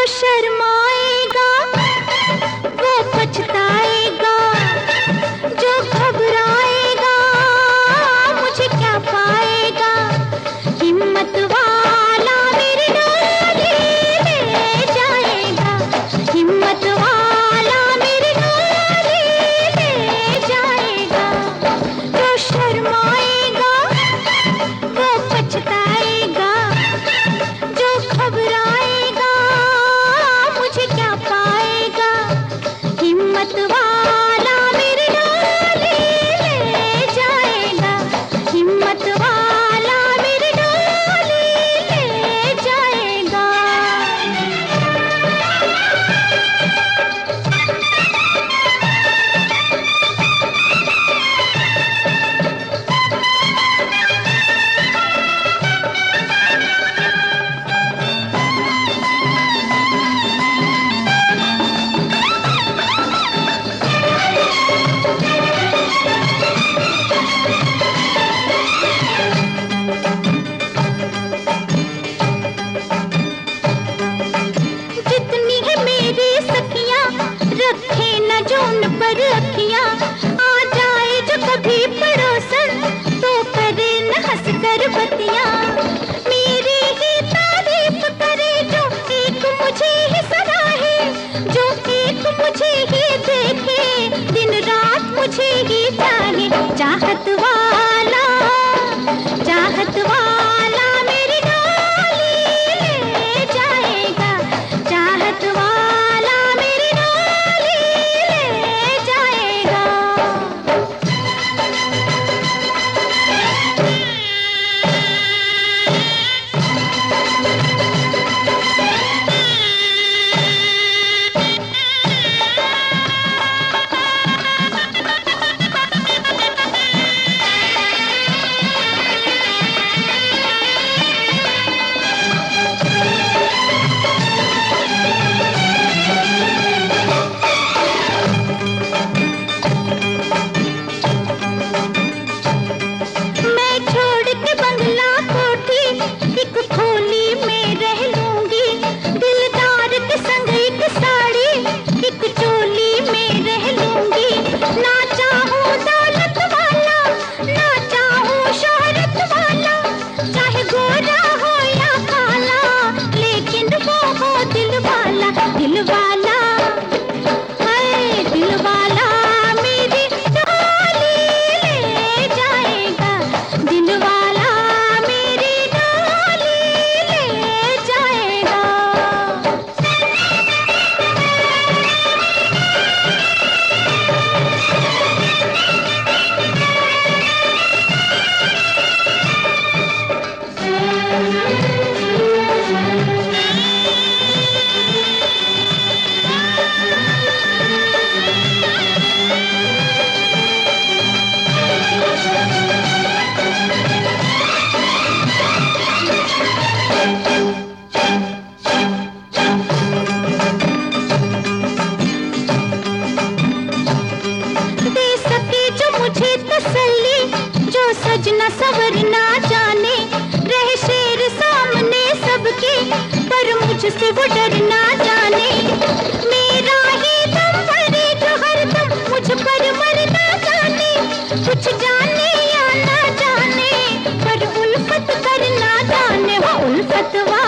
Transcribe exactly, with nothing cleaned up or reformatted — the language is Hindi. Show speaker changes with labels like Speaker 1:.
Speaker 1: शर्माएगा वो पछताएगा, जो घबराएगा मुझे क्या पाएगा। हिम्मत वाला मेरी डोली ले जाएगा, हिम्मत वाला मेरी डोली ले जाएगा। जो शर्माएगा वो पछताएगा, जो घबराएगा मुझे क्या पाएगा। हिम्मत वाला मेरी डोली ले जाएगा, हिम्मत वाला मेरी डोली ले जाएगा। जितनी है मेरी सखियां रखे न जो उन पर अखियां, आ जाए जो कभी पड़ोसन तो करे न हंस कर बतियां। मेरी ही तारीफ करे जो एक मुझे ही सराहे, जो एक मुझे ही देखे दिन रात मुझे ही चाहे। चाहत वाला चाहत वाला मेरी डोली ले जाएगा, चाहत वाला मेरी डोली ले जाएगा। मैं छोड़ के बंगला कोठी एक खोली में रह लूंगी, दिलदार के संग एक साड़ी एक चोली में रह लूंगी। ना चाहूं दौलत वाला ना चाहूं शोहरत वाला, चाहे गोरा हो या काला लेकिन वो हो दिल वाला। दिल वाला हाय दिल वाला मेरी डोली ले जाएगा, दिल वाला मेरी डोली ले जाएगा। दे सके जो मुझे तसल्ली, जो सजना सवरना जाने, रहे शेर सामने सबके पर मुझसे वो डरना जाने। मेरा ही दम भरे जो हरदम मुझ पर मरना जाने, कुछ जाने या ना जाने पर उल्फत करना जाने। वो उल्फत वाला